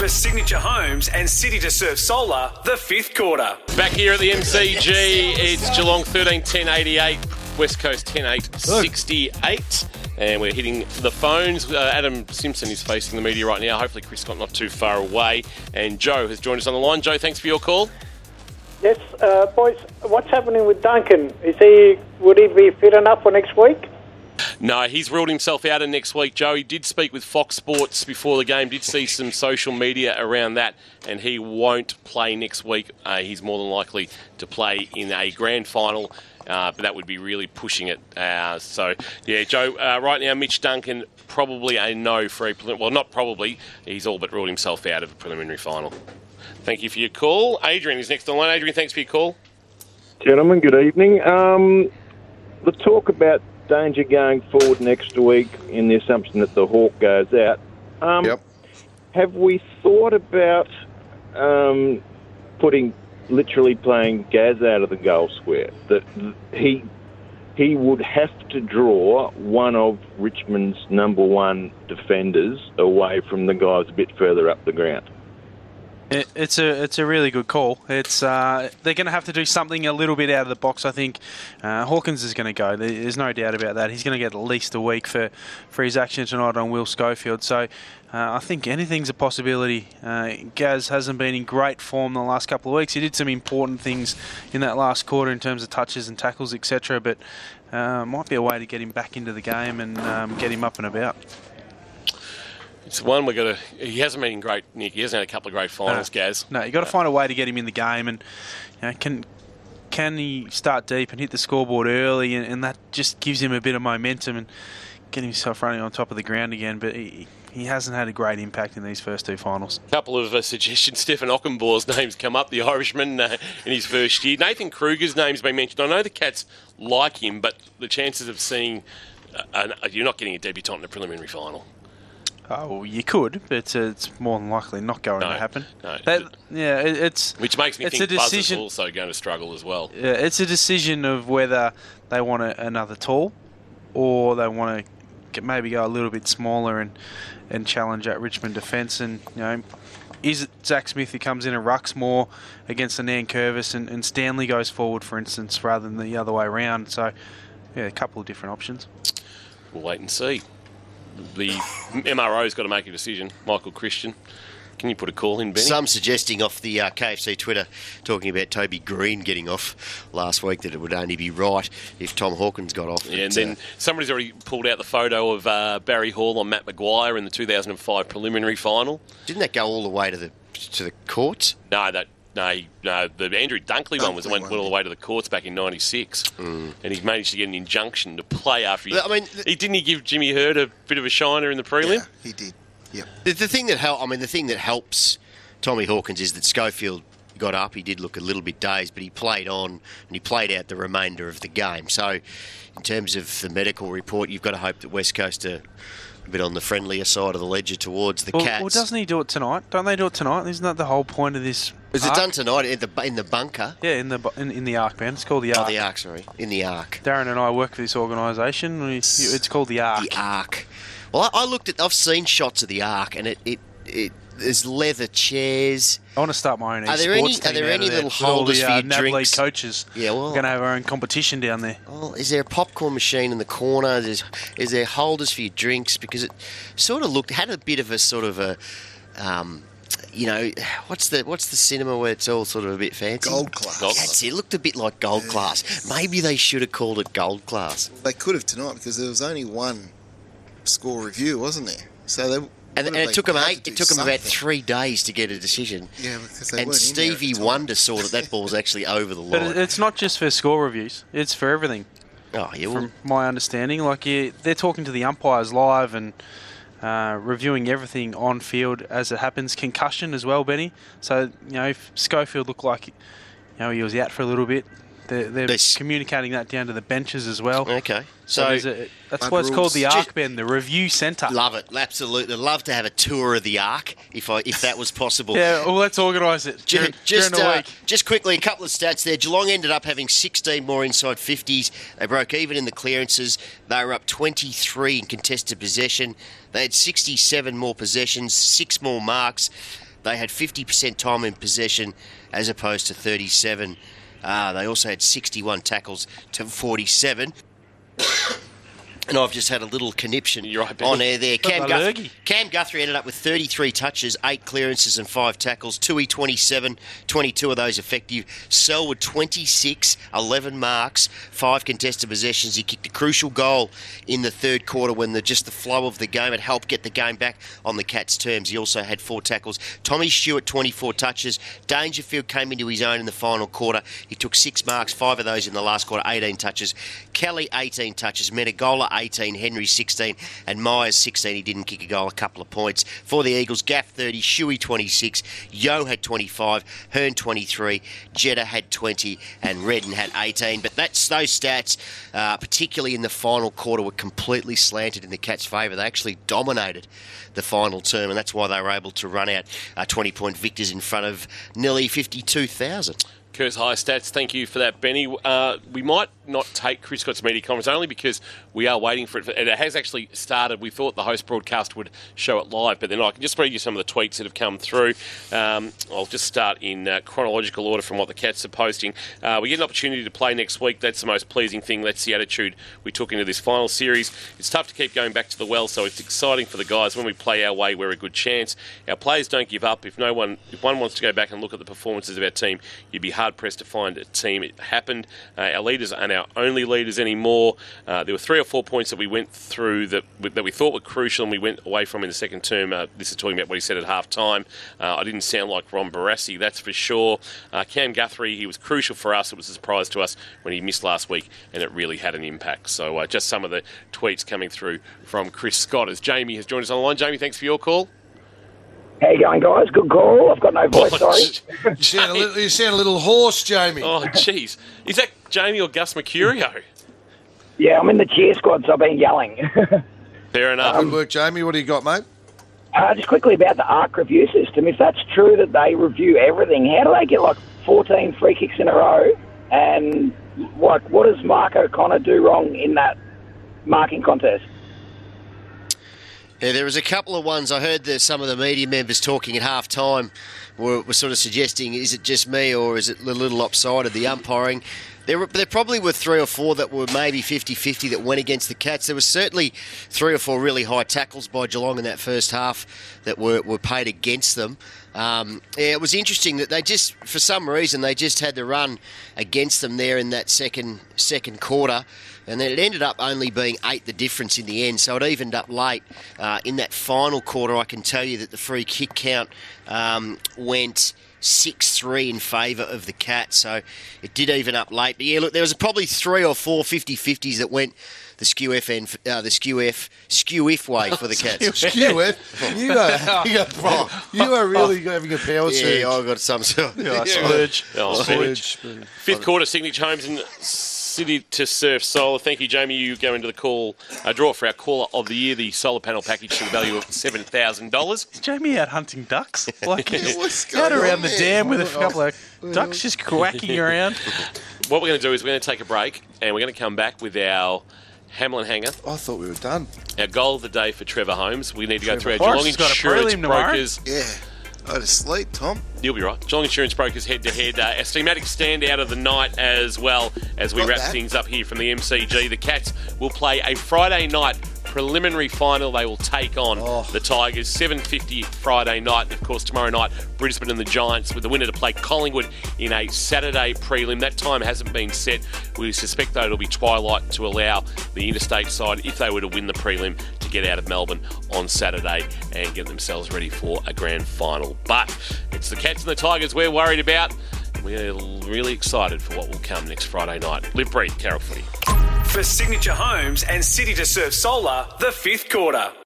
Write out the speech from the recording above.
for Signature Homes and City to Surf Solar, the fifth quarter. Back here at the MCG, it's Geelong 13-10-88, West Coast 10-8-68. And we're hitting the phones. Adam Simpson is facing the media right now. Hopefully Chris Scott not too far away. And Joe has joined us on the line. Joe, thanks for your call. Yes, boys, what's happening with Duncan? Would he be fit enough for next week? No, he's ruled himself out of next week, Joe. He did speak with Fox Sports before the game, did see some social media around that, and he won't play next week. He's more than likely to play in a grand final, but that would be really pushing it. So, yeah, Joe, right now, Mitch Duncan, probably a no for a... Well, not probably. He's all but ruled himself out of a preliminary final. Thank you for your call. Adrian is next on the line. Adrian, thanks for your call. Gentlemen, good evening. The talk about danger going forward next week in the assumption that the Hawk goes out. Have we thought about literally playing Gaz out of the goal square? That he would have to draw one of Richmond's number one defenders away from the guys a bit further up the ground. It's a really good call. It's they're going to have to do something a little bit out of the box. I think Hawkins is going to go. There's no doubt about that. He's going to get at least a week for his action tonight on Will Schofield. So I think anything's a possibility. Gaz hasn't been in great form the last couple of weeks. He did some important things in that last quarter in terms of touches and tackles, etc. But might be a way to get him back into the game and get him up and about. It's one we're going to... He hasn't been in great, Nick. He hasn't had a couple of great finals, Gaz. No, you've got to find a way to get him in the game. And can he start deep and hit the scoreboard early? And that just gives him a bit of momentum and get himself running on top of the ground again. But he hasn't had a great impact in these first two finals. A couple of suggestions. Stefan Ockenbohr's name's come up, the Irishman, in his first year. Nathan Kruger's name's been mentioned. I know the Cats like him, but the chances of seeing... you're not getting a debutant in a preliminary final. Oh, well, you could, but it's more than likely not going to happen. No. Which makes me think Buzz is also going to struggle as well. Yeah, it's a decision of whether they want another tall or they want to maybe go a little bit smaller and challenge at Richmond defence. And, is it Zach Smith who comes in and rucks more against the Nankervis and Stanley goes forward, for instance, rather than the other way around? So, yeah, a couple of different options. We'll wait and see. The MRO's got to make a decision. Michael Christian, can you put a call in, Benny? Some suggesting off the KFC Twitter, talking about Toby Green getting off last week, that it would only be right if Tom Hawkins got off. Yeah, and then somebody's already pulled out the photo of Barry Hall on Matt Maguire in the 2005 preliminary final. Didn't that go all the way to the courts? No, the Andrew Dunkley one went all the way to the courts back in '96, and he managed to get an injunction to play after he didn't give Jimmy Hurd a bit of a shiner in the prelim? Yeah, he did. Yep. The thing that helps Tommy Hawkins is that Schofield got up. He did look a little bit dazed, but he played on and he played out the remainder of the game. So, in terms of the medical report, you've got to hope that West Coast are a bit on the friendlier side of the ledger towards the Cats. Well, doesn't he do it tonight? Don't they do it tonight? Isn't that the whole point of this? Is it done tonight in the bunker? Yeah, in the Arc, man. It's called the Arc. Oh, the Arc, sorry. In the Arc. Darren and I work for this organisation. It's called the Arc. The Arc. Well, I've seen shots of the Arc, and it there's leather chairs. I want to start my own. Are there any little holders for your drinks? Coaches. Yeah, well, we're going to have our own competition down there. Well, is there a popcorn machine in the corner? Is there holders for your drinks? Because it sort of had a bit of a sort of a. What's the cinema where it's all sort of a bit fancy? Gold Class. That's it. It looked a bit like Gold Class. Maybe they should have called it Gold Class. They could have tonight because there was only one score review, wasn't there? So it took them about 3 days to get a decision. Yeah, because they and weren't Stevie in there Wonder saw that ball was actually over the line. But it's not just for score reviews; it's for everything. Oh, yeah. From my understanding, they're talking to the umpires live and reviewing everything on field as it happens. Concussion as well, Benny. So if Schofield looked like he was out for a little bit, they're communicating that down to the benches as well. Okay. So that's why it's called the Arc, Ben, the review centre. Love it, absolutely. Love to have a tour of the Arc if that was possible. Yeah, well, let's organise it during the week. Just quickly, a couple of stats there. Geelong ended up having 16 more inside 50s. They broke even in the clearances. They were up 23 in contested possession. They had 67 more possessions, 6 more marks. They had 50% time in possession as opposed to 37. They also had 61 tackles to 47. And I've just had a little conniption on air there. Cam Guthrie ended up with 33 touches, 8 clearances and 5 tackles. Tui 27, 22 of those effective. Selwood 26, 11 marks, 5 contested possessions. He kicked a crucial goal in the third quarter when the flow of the game had helped get the game back on the Cats' terms. He also had 4 tackles. Tommy Stewart 24 touches. Dangerfield came into his own in the final quarter. He took 6 marks, 5 of those in the last quarter, 18 touches. Kelly 18 touches. Menegola 18, Henry 16, and Myers 16. He didn't kick a goal, a couple of points. For the Eagles, Gaff 30, Shuey 26, Yo had 25, Hearn 23, Jeddah had 20, and Redden had 18. But those stats, particularly in the final quarter, were completely slanted in the Cats' favour. They actually dominated the final term, and that's why they were able to run out 20-point victors in front of nearly 52,000. Kurt's high stats, thank you for that, Benny. We might not take Chris Scott's media conference only because we are waiting for it. And it has actually started. We thought the host broadcast would show it live, but then I can just read you some of the tweets that have come through. I'll just start in chronological order from what the Cats are posting. We get an opportunity to play next week. That's the most pleasing thing. That's the attitude we took into this final series. It's tough to keep going back to the well, so it's exciting for the guys. When we play our way, we're a good chance. Our players don't give up. If one wants to go back and look at the performances of our team, you'd be hard-pressed to find a team. It happened. Our leaders aren't our only leaders anymore. There were 3 or 4 points that we went through that we thought were crucial and we went away from in the second term. This is talking about what he said at half-time. I didn't sound like Ron Barassi, that's for sure. Cam Guthrie, he was crucial for us. It was a surprise to us when he missed last week, and it really had an impact. So just some of the tweets coming through from Chris Scott as Jamie has joined us on the line. Jamie, thanks for your call. How you going, guys? Good call. I've got no voice, sorry. You sound a little hoarse, Jamie. Oh, jeez. Is that Jamie or Gus Mercurio? Yeah, I'm in the cheer squad, so I've been yelling. Fair enough. Good work, Jamie. What do you got, mate? Just quickly about the ARC review system. If that's true that they review everything, how do they get like 14 free kicks in a row? And what does Mark O'Connor do wrong in that marking contest? Yeah, there was a couple of ones. I heard some of the media members talking at half-time were sort of suggesting, is it just me or is it a little lopsided, the umpiring? There probably were 3 or 4 that were maybe 50-50 that went against the Cats. There was certainly 3 or 4 really high tackles by Geelong in that first half that were paid against them. It was interesting that they just, for some reason, they just had the run against them there in that second quarter. And then it ended up only being 8 the difference in the end, so it evened up late. In that final quarter, I can tell you that the free kick count went 6-3 in favour of the Cats, so it did even up late. But yeah, look, there was probably 3 or 4 50-50s that went the skew F way for the Cats. Skew F? You are really having a power surge. Yeah, I got some sort of surge. Fifth quarter, Signature Homes and City to Surf Solar. Thank you, Jamie. You go into the draw for our caller of the year, the solar panel package to the value of $7,000. Is Jamie out hunting ducks? Like, out around the dam with a couple of ducks just quacking around. What we're going to do is we're going to take a break and we're going to come back with our Hamlin Hanger. I thought we were done. Our goal of the day for Trevor Holmes. We need to go through our Geelong Insurance Brokers. Yeah. Go to sleep, Tom. You'll be right. Geelong Insurance Brokers head-to-head. A schematic standout of the night as well as we wrap things up here from the MCG. The Cats will play a Friday night preliminary final. They will take on the Tigers. 7:50 Friday night. And, of course, tomorrow night, Brisbane and the Giants with the winner to play Collingwood in a Saturday prelim. That time hasn't been set. We suspect, though, it'll be twilight to allow the interstate side, if they were to win the prelim, to get out of Melbourne on Saturday and get themselves ready for a grand final. But it's the Cats and the Tigers we're worried about. We're really excited for what will come next Friday night. Live, breathe, Carol Footy. For Signature Homes and City to Surf Solar, the fifth quarter.